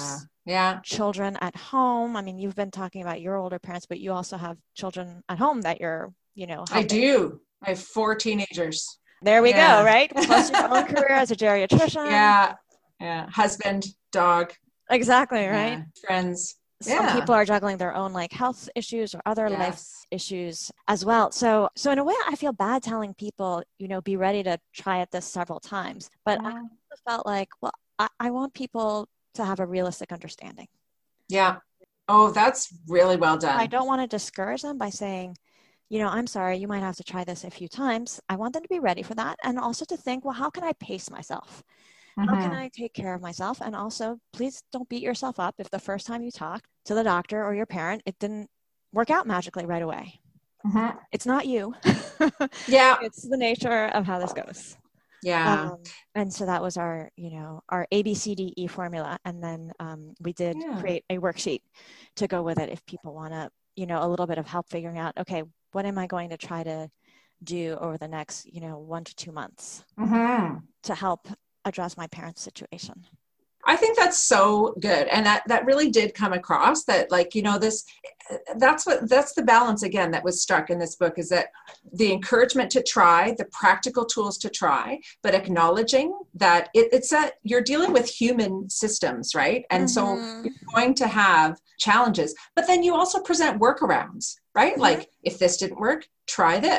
Children at home. I mean, you've been talking about your older parents, but you also have children at home that you're, helping. I do. I have 4 teenagers. There we go, right? Plus your own career as a geriatrician. Yeah. Husband, dog. Exactly, right? Friends. Some people are juggling their own health issues or other life issues as well. So in a way, I feel bad telling people, be ready to try it this several times. But I felt I want people to have a realistic understanding. Yeah. Oh, that's really well done. I don't want to discourage them by saying, I'm sorry, you might have to try this a few times. I want them to be ready for that. And also to think, well, how can I pace myself? How can I take care of myself? And also, please don't beat yourself up if the first time you talk to the doctor or your parent, it didn't work out magically right away. It's not you. It's the nature of how this goes. And so that was our ABCDE formula. And then we did create a worksheet to go with it if people want to, a little bit of help figuring out, okay, what am I going to try to do over the next, 1 to 2 months to help address my parents' situation. I think that's so good. And that really did come across that, that's the balance again that was struck in this book, is that the encouragement to try, the practical tools to try, but acknowledging that it's that you're dealing with human systems, right? And so you're going to have challenges, but then you also present workarounds, right? If this didn't work, try this.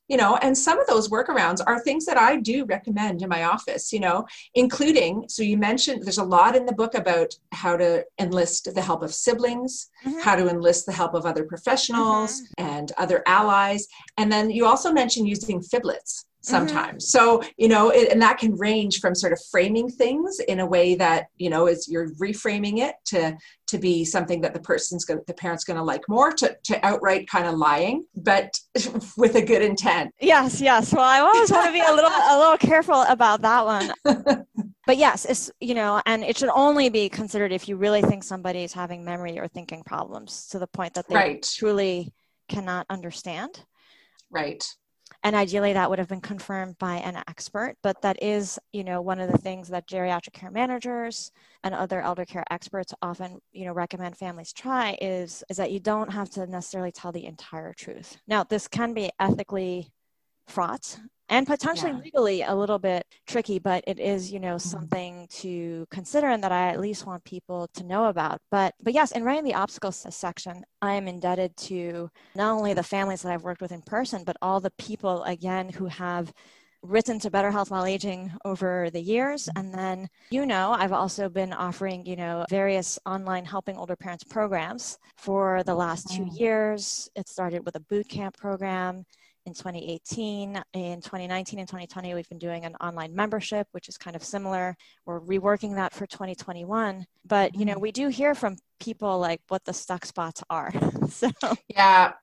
And some of those workarounds are things that I do recommend in my office, including, so you mentioned there's a lot in the book about how to enlist the help of siblings, how to enlist the help of other professionals and other allies. And then you also mentioned using phiblets sometimes. So, and that can range from sort of framing things in a way that, is you're reframing it to be something that the parent's going to like more, to outright kind of lying, but with a good intent. Yes. Well, I always want to be a little careful about that one. But yes, it's, and it should only be considered if you really think somebody is having memory or thinking problems to the point that they truly cannot understand. Right. And ideally that would have been confirmed by an expert, but that is, one of the things that geriatric care managers and other elder care experts often, recommend families try is that you don't have to necessarily tell the entire truth. Now, this can be ethically fraught and potentially legally a little bit tricky, but it is, something to consider and that I at least want people to know about. But yes, in writing the obstacles section, I am indebted to not only the families that I've worked with in person, but all the people, again, who have written to Better Health While Aging over the years. And then, I've also been offering, various online helping older parents programs for the last 2 years. It started with a boot camp program in 2018. In 2019 and 2020, we've been doing an online membership, which is kind of similar. We're reworking that for 2021. But, we do hear from people like what the stuck spots are. So yeah.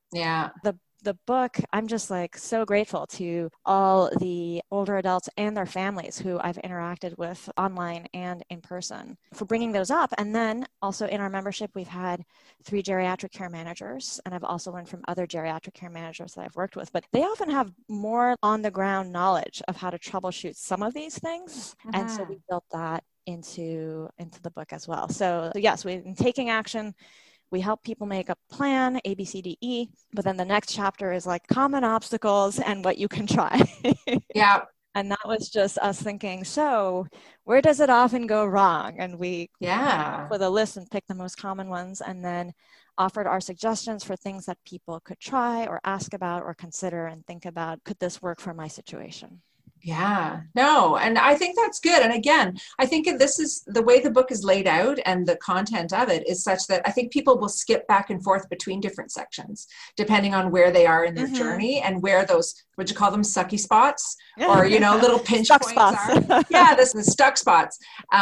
The book, I'm just so grateful to all the older adults and their families who I've interacted with online and in person for bringing those up. And then also in our membership, we've had 3 geriatric care managers, and I've also learned from other geriatric care managers that I've worked with, but they often have more on the ground knowledge of how to troubleshoot some of these things. And so we built that into the book as well. So yes, we've been taking action. We help people make a plan, A, B, C, D, E, but then the next chapter is common obstacles and what you can try. Yeah. And that was just us thinking, so where does it often go wrong? And we came up with a list and picked the most common ones and then offered our suggestions for things that people could try or ask about or consider and think about, could this work for my situation? Yeah, no, and I think that's good. And again, I think this is the way the book is laid out, and the content of it is such that I think people will skip back and forth between different sections, depending on where they are in their journey and where those, would you call them sucky spots, or, little pinch points are. Yeah, the stuck spots.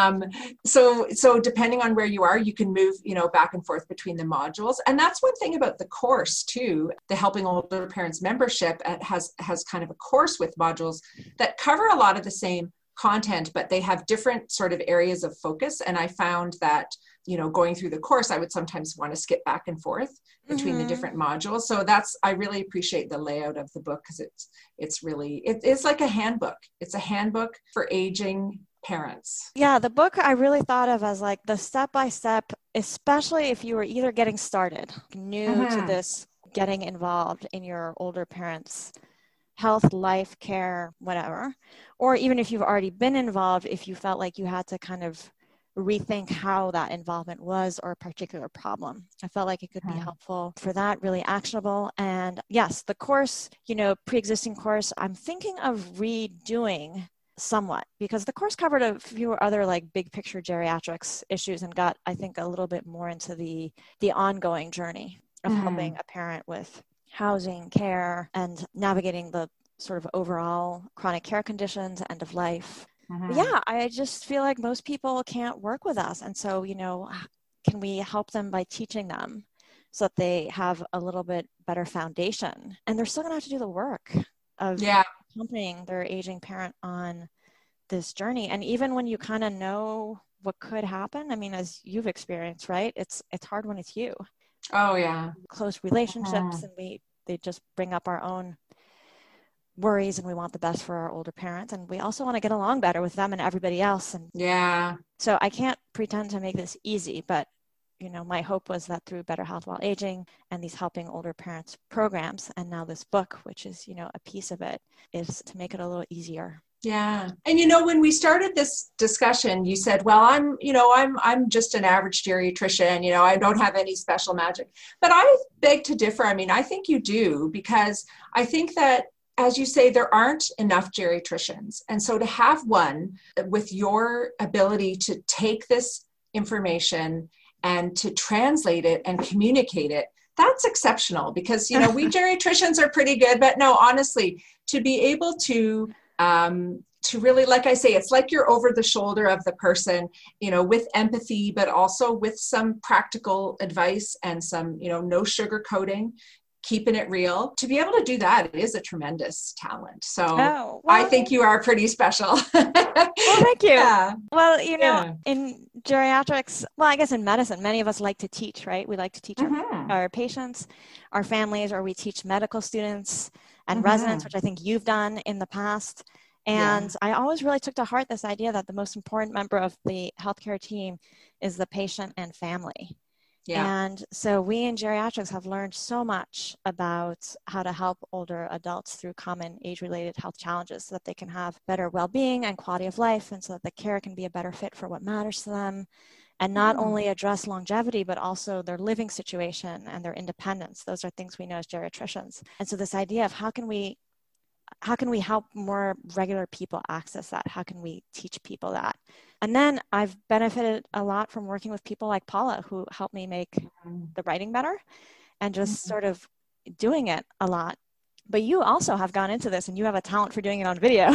So depending on where you are, you can move, back and forth between the modules. And that's one thing about the course too. The Helping Older Parents membership has kind of a course with modules that cover a lot of the same content, but they have different sort of areas of focus. And I found that, going through the course, I would sometimes want to skip back and forth between the different modules. So I really appreciate the layout of the book, because it's like a handbook. It's a handbook for aging parents. Yeah, the book I really thought of as the step-by-step, especially if you were either getting started, new to this, getting involved in your older parents' health, life, care, whatever, or even if you've already been involved, if you felt like you had to kind of rethink how that involvement was or a particular problem. I felt like it could be helpful for that, really actionable. And yes, the course, pre-existing course, I'm thinking of redoing somewhat, because the course covered a few other big picture geriatrics issues and got, I think, a little bit more into the ongoing journey of helping a parent with housing, care, and navigating the sort of overall chronic care conditions, end of life. Yeah, I just feel like most people can't work with us. And so, can we help them by teaching them so that they have a little bit better foundation? And they're still going to have to do the work of accompanying their aging parent on this journey. And even when you kind of know what could happen, I mean, as you've experienced, right? It's hard when it's you. Oh, yeah. Close relationships, and they just bring up our own worries, and we want the best for our older parents, and we also want to get along better with them and everybody else. And so I can't pretend to make this easy, but my hope was that through Better Health While Aging and these Helping Older Parents programs, and now this book, which is a piece of it, is to make it a little easier. Yeah. And when we started this discussion, you said, well, I'm just an average geriatrician, I don't have any special magic. But I beg to differ. I mean, I think you do, because I think that as you say, there aren't enough geriatricians. And so to have one with your ability to take this information and to translate it and communicate it, that's exceptional, because, you know, we geriatricians are pretty good, but no, honestly, to be able to really, like I say, it's like you're over the shoulder of the person, you know, with empathy, but also with some practical advice and some, you know, no sugarcoating, keeping it real. To be able to do that is a tremendous talent. So I think you are pretty special. Well, thank you. Yeah. Well, you know, in geriatrics, well, I guess in medicine, many of us like to teach, right? We like to teach our patients, our families, or we teach medical students and residents, which I think you've done in the past. And I always really took to heart this idea that the most important member of the healthcare team is the patient and family. Yeah. And so we in geriatrics have learned so much about how to help older adults through common age-related health challenges so that they can have better well-being and quality of life, and so that the care can be a better fit for what matters to them, and not only address longevity, but also their living situation and their independence. Those are things we know as geriatricians. And so this idea of how can we help more regular people access that? How can we teach people that? And then I've benefited a lot from working with people like Paula, who helped me make the writing better and just sort of doing it a lot. But you also have gone into this, and you have a talent for doing it on video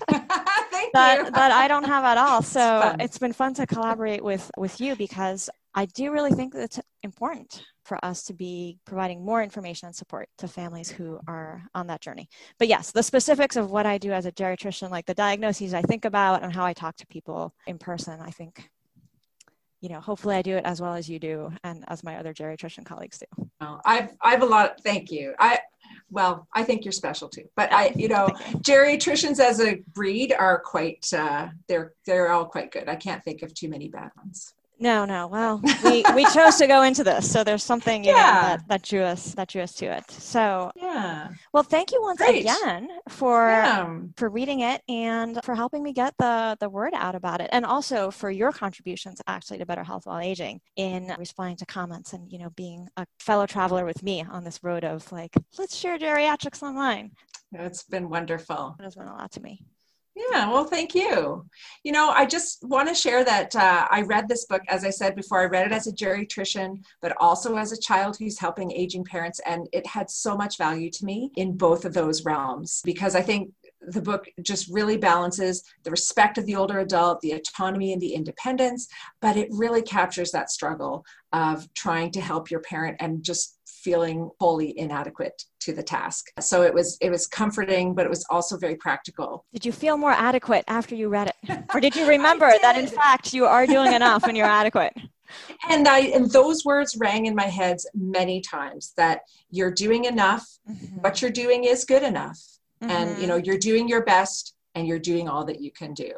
that I don't have at all. So it's been fun to collaborate with you, because I do really think that it's important for us to be providing more information and support to families who are on that journey. But yes, the specifics of what I do as a geriatrician, like the diagnoses I think about and how I talk to people in person, I think, you know, hopefully I do it as well as you do and as my other geriatrician colleagues do. Oh, I've a lot. Thank you. I think you're special too, but geriatricians as a breed are quite, they're all quite good. I can't think of too many bad ones. No. Well, we chose to go into this, so there's something that drew us to it. So well, thank you once again for reading it and for helping me get the word out about it, and also for your contributions actually to better health while aging in responding to comments and, you know, being a fellow traveler with me on this road of like, let's share geriatrics online. It's been wonderful. It has meant a lot to me. Yeah, well, thank you. You know, I just want to share that I read this book, as I said before, I read it as a geriatrician, but also as a child who's helping aging parents. And it had so much value to me in both of those realms, because I think the book just really balances the respect of the older adult, the autonomy and the independence, but it really captures that struggle of trying to help your parent and just feeling wholly inadequate to the task. So it was comforting, but it was also very practical. Did you feel more adequate after you read it? Or did you remember that in fact you are doing enough and you're adequate? And those words rang in my head many times, that you're doing enough, what you're doing is good enough. And, you know, you're doing your best and you're doing all that you can do.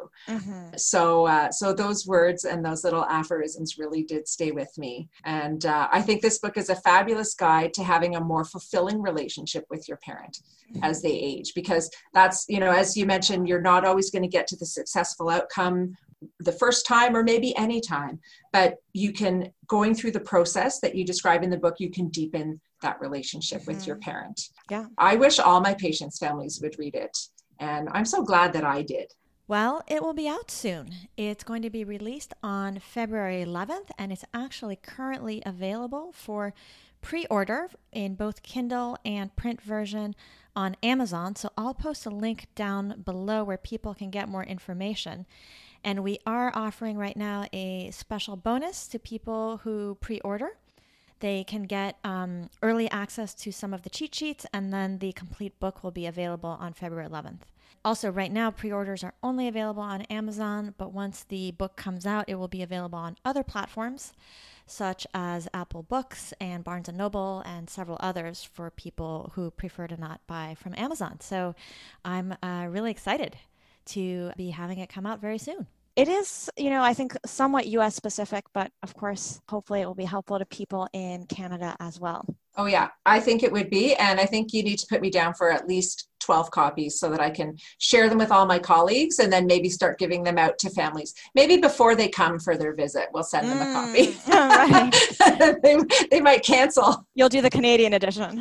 So those words and those little aphorisms really did stay with me. And I think this book is a fabulous guide to having a more fulfilling relationship with your parent as they age, because that's, you know, as you mentioned, you're not always going to get to the successful outcome the first time or maybe any time, but you can, going through the process that you describe in the book, you can deepen that relationship with your parent. Yeah. I wish all my patients' families would read it. And I'm so glad that I did. Well, it will be out soon. It's going to be released on February 11th, and it's actually currently available for pre-order in both Kindle and print version on Amazon. So I'll post a link down below where people can get more information. And we are offering right now a special bonus to people who pre-order. They can get early access to some of the cheat sheets, and then the complete book will be available on February 11th. Also, right now, pre-orders are only available on Amazon, but once the book comes out, it will be available on other platforms, such as Apple Books and Barnes & Noble and several others for people who prefer to not buy from Amazon. So I'm really excited to be having it come out very soon. It is, you know, I think somewhat US specific, but of course, hopefully it will be helpful to people in Canada as well. Oh yeah, I think it would be. And I think you need to put me down for at least 12 copies so that I can share them with all my colleagues and then maybe start giving them out to families. Maybe before they come for their visit, we'll send them a copy. Right. They might cancel. You'll do the Canadian edition.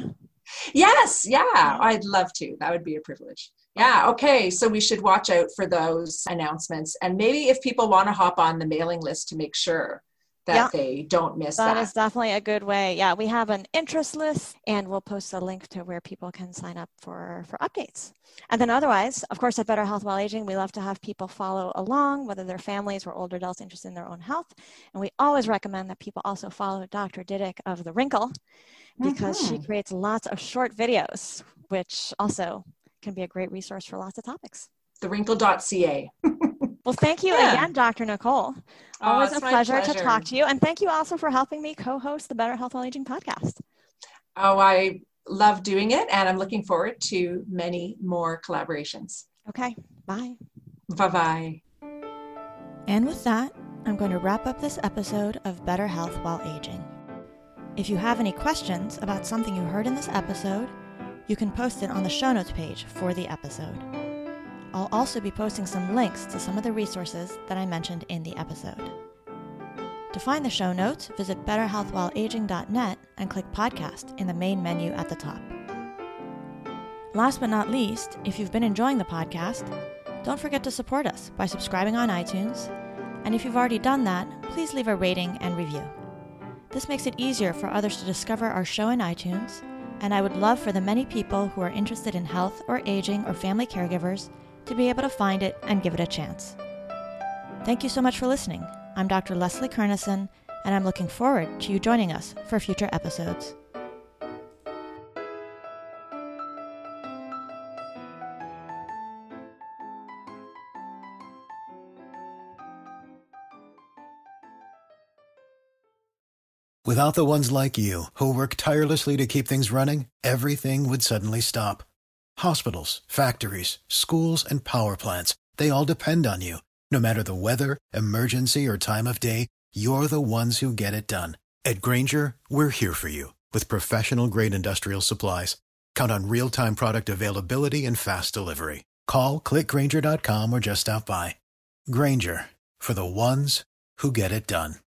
Yes, yeah, I'd love to. That would be a privilege. Yeah, okay. So we should watch out for those announcements. And maybe if people want to hop on the mailing list to make sure that they don't miss that. That is definitely a good way. Yeah, we have an interest list and we'll post a link to where people can sign up for updates. And then otherwise, of course, at Better Health While Aging, we love to have people follow along, whether they're families or older adults interested in their own health. And we always recommend that people also follow Dr. Didyk of The Wrinkle, because she creates lots of short videos, which also can be a great resource for lots of topics. TheWrinkle.ca. Well, thank you again, Dr. Nicole. Always a pleasure to talk to you. And thank you also for helping me co-host the Better Health While Aging podcast. Oh, I love doing it, and I'm looking forward to many more collaborations. Okay, bye. Bye-bye. And with that, I'm going to wrap up this episode of Better Health While Aging. If you have any questions about something you heard in this episode, you can post it on the show notes page for the episode. I'll also be posting some links to some of the resources that I mentioned in the episode. To find the show notes, visit betterhealthwhileaging.net and click podcast in the main menu at the top. Last but not least, if you've been enjoying the podcast, don't forget to support us by subscribing on iTunes, and if you've already done that, please leave a rating and review. This makes it easier for others to discover our show in iTunes, and I would love for the many people who are interested in health or aging or family caregivers to be able to find it and give it a chance. Thank you so much for listening. I'm Dr. Leslie Kernison, and I'm looking forward to you joining us for future episodes. Without the ones like you, who work tirelessly to keep things running, everything would suddenly stop. Hospitals, factories, schools, and power plants, they all depend on you. No matter the weather, emergency, or time of day, you're the ones who get it done. At Grainger, we're here for you with professional-grade industrial supplies. Count on real-time product availability and fast delivery. Call, click Grainger.com, or just stop by. Grainger, for the ones who get it done.